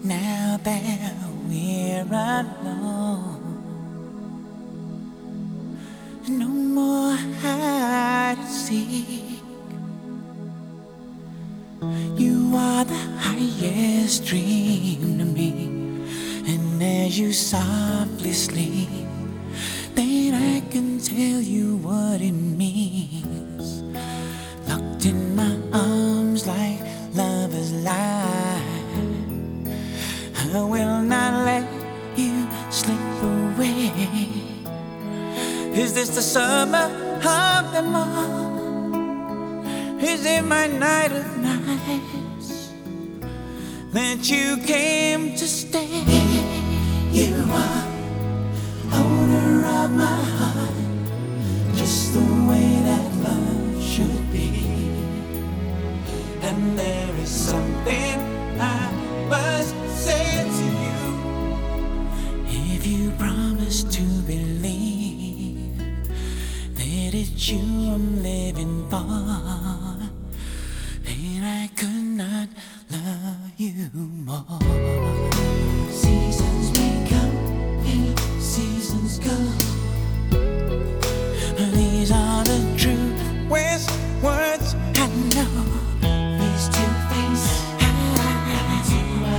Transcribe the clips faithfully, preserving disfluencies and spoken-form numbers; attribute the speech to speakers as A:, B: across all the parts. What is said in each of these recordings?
A: Now that we're alone, no more hide and seek. You are the highest dream to me, and as you softly sleep, then I can tell you what it means. Locked in my arms like lovers lie, I will not let you slip away. Is this the summer of them all? Is it my night of nights that you came to stay? You are owner of my heart, just the way that love should be. And there is something I must say to you. If you promise to believe that it's you I'm living for, then I could not love you more. Seasons may come and seasons go, these are the true words I know. Face to face, eye to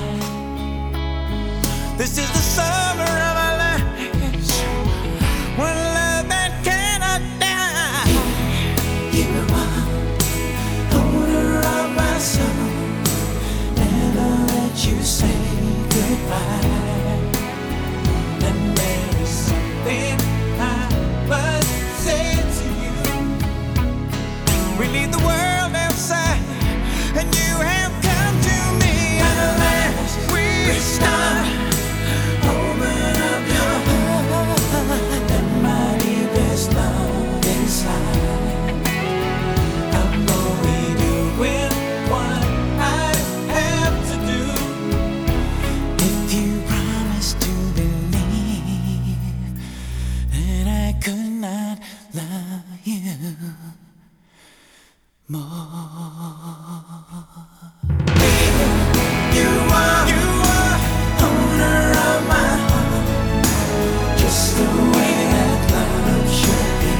A: eye. This is the summer of our lives, one love that cannot die. You are owner of my soul, never let you say goodbye. And there is something I must say to you. We leave the world outside, and you have come to me. At last we start. Open up your heart, let my deepest love inside. I'm only doing what I have to do. If you promise to believe that I could not love you more. You are, you are owner of my heart, just the way that love should be.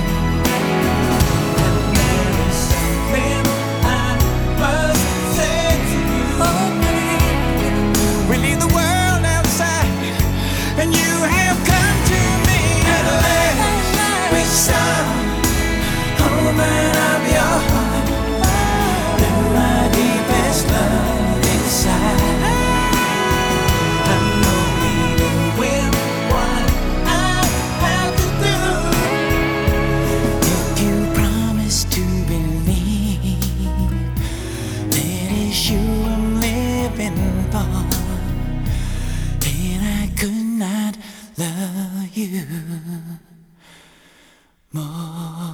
A: And there is something I must say to you. Oh, we leave the world outside, and you have come to me. At last we start. Open up your heart, let my deepest love inside. I'm only doing what I have to do. If you promise to believe that it's you I'm living for, then I could not love you more.